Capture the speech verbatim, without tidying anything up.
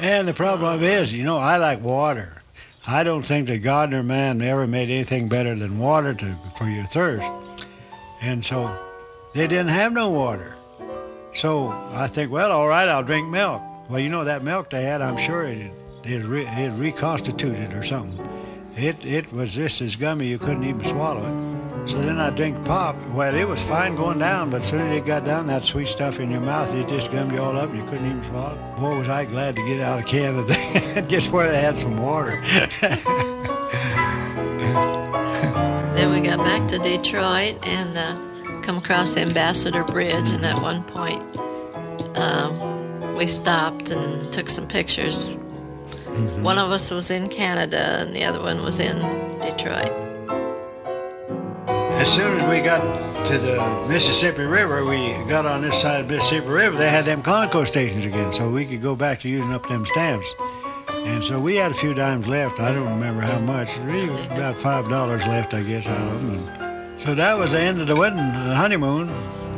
And the problem is, you know, I like water. I don't think the Gardner man ever made anything better than water to, for your thirst. And so they didn't have no water. So I think, well, all right, I'll drink milk. Well, you know, that milk they had, I'm sure it it, re, it reconstituted or something. It it was just as gummy you couldn't even swallow it. So then I drink pop. Well, it was fine going down, but as soon as it got down, that sweet stuff in your mouth, it just gummed you all up and you couldn't even swallow it. Boy, was I glad to get out of Canada and get where they had some water. Then we got back to Detroit and uh, come across Ambassador Bridge, and at one point um, we stopped and took some pictures. Mm-hmm. One of us was in Canada and the other one was in Detroit. As soon as we got to the Mississippi River, we got on this side of the Mississippi River, they had them Conoco stations again, so we could go back to using up them stamps. And so we had a few dimes left. I don't remember how much. Really about five dollars left, I guess, out of them. And so that was the end of the wedding, the honeymoon.